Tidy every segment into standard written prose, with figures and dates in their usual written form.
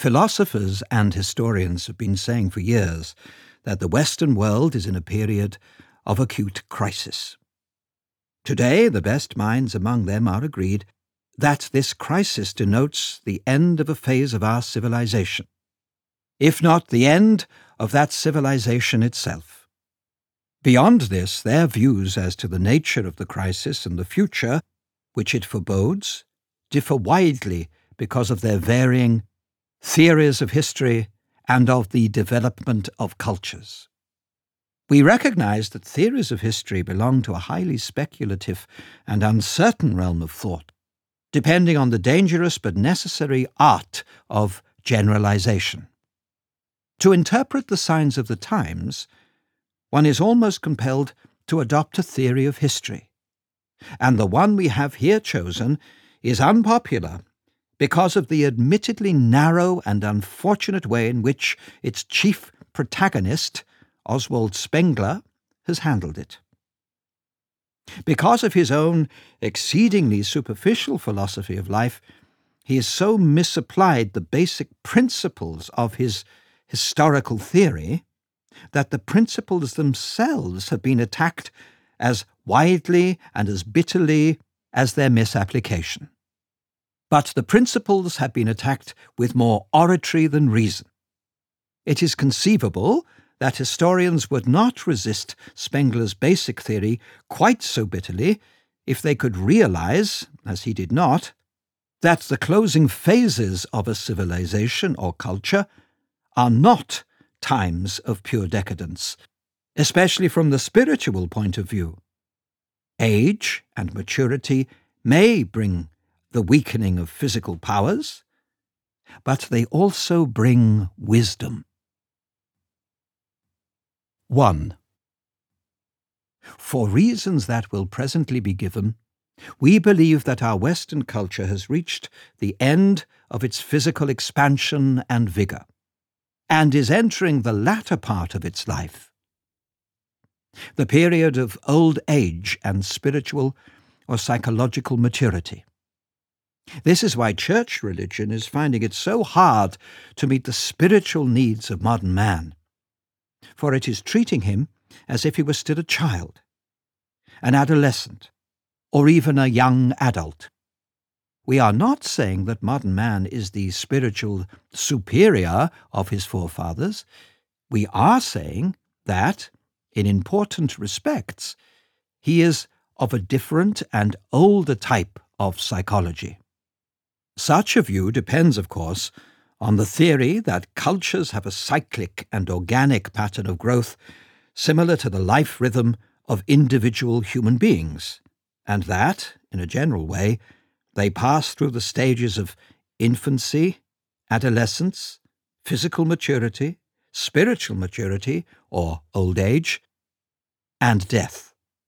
Philosophers and historians have been saying for years that the Western world is in a period of acute crisis. Today, the best minds among them are agreed that this crisis denotes the end of a phase of our civilization, if not the end of that civilization itself. Beyond this, their views as to the nature of the crisis and the future which it forebodes differ widely because of their varying theories of history and of the development of cultures. We recognize that theories of history belong to a highly speculative and uncertain realm of thought, depending on the dangerous but necessary art of generalization. To interpret the signs of the times, one is almost compelled to adopt a theory of history, and the one we have here chosen is unpopular because of the admittedly narrow and unfortunate way in which its chief protagonist, Oswald Spengler, has handled it. Because of his own exceedingly superficial philosophy of life, he has so misapplied the basic principles of his historical theory that the principles themselves have been attacked as widely and as bitterly as their misapplication. But the principles have been attacked with more oratory than reason. It is conceivable that historians would not resist Spengler's basic theory quite so bitterly if they could realize, as he did not, that the closing phases of a civilization or culture are not times of pure decadence, especially from the spiritual point of view. Age and maturity may bring the weakening of physical powers, but they also bring wisdom. 1. For reasons that will presently be given, we believe that our Western culture has reached the end of its physical expansion and vigor, and is entering the latter part of its life, the period of old age and spiritual or psychological maturity. This is why church religion is finding it so hard to meet the spiritual needs of modern man, for it is treating him as if he were still a child, an adolescent, or even a young adult. We are not saying that modern man is the spiritual superior of his forefathers. We are saying that, in important respects, he is of a different and older type of psychology. Such a view depends, of course, on the theory that cultures have a cyclic and organic pattern of growth similar to the life rhythm of individual human beings, and that, in a general way, they pass through the stages of infancy, adolescence, physical maturity, spiritual maturity, or old age, and death.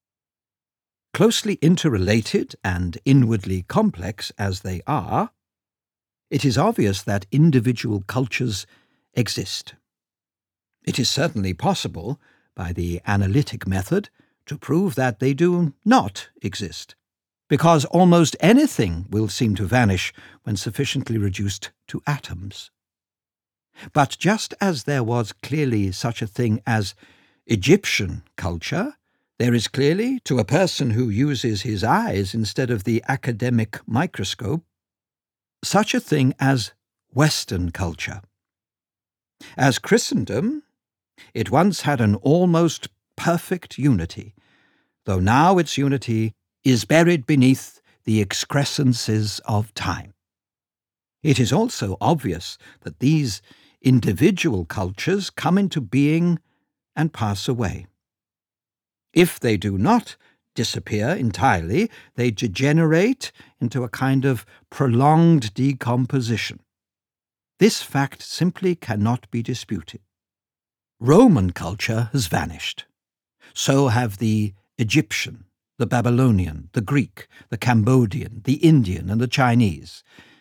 Closely interrelated and inwardly complex as they are, it is obvious that individual cultures exist. It is certainly possible, by the analytic method, to prove that they do not exist, because almost anything will seem to vanish when sufficiently reduced to atoms. But just as there was clearly such a thing as Egyptian culture, there is clearly, to a person who uses his eyes instead of the academic microscope, such a thing as Western culture. As Christendom, it once had an almost perfect unity, though now its unity is buried beneath the excrescences of time. It is also obvious that these individual cultures come into being and pass away. If they do not disappear entirely, they degenerate into a kind of prolonged decomposition. This fact simply cannot be disputed. Roman culture has vanished. So have the Egyptian, the Babylonian, the Greek, the Cambodian, the Indian, and the Chinese.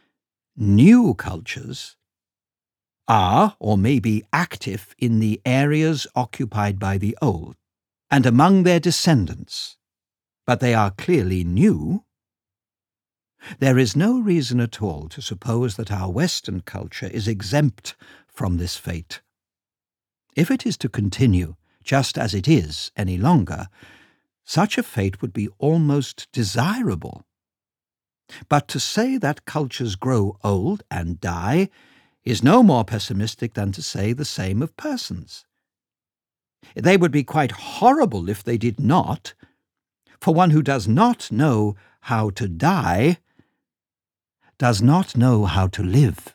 New cultures are, or may be, active in the areas occupied by the old, and among their descendants, but they are clearly new, There is no reason at all to suppose that our Western culture is exempt from this fate. If it is to continue just as it is any longer, such a fate would be almost desirable. But to say that cultures grow old and die is no more pessimistic than to say the same of persons. They would be quite horrible if they did not, for one who does not know how to die does not know how to live.